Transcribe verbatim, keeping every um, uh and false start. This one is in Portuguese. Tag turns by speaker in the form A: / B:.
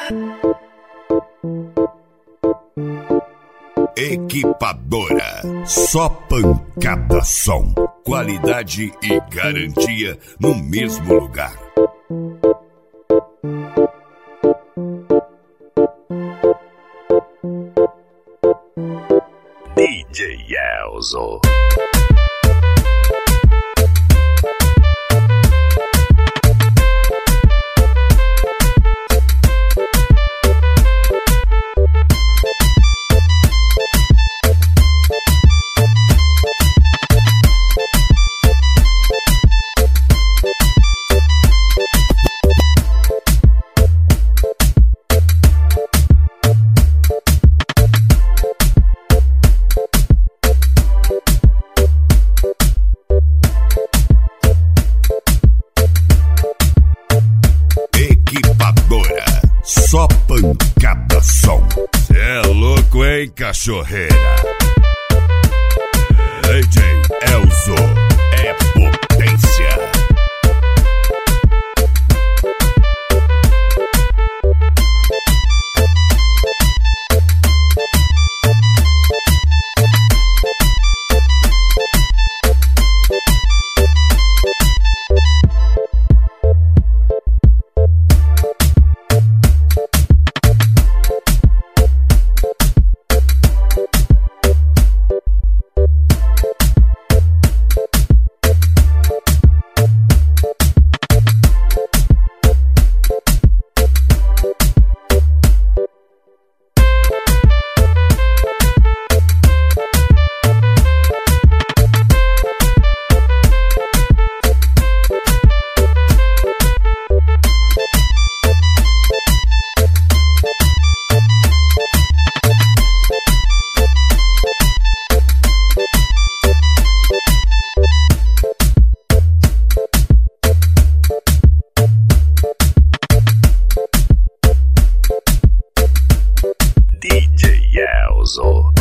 A: Equipadora, só pancada som, qualidade e garantia no mesmo lugar. D J Elzo. Equipadora, só pancada som. Cê é louco, hein, cachorreira? D J Elzo é potência. D J Elzo.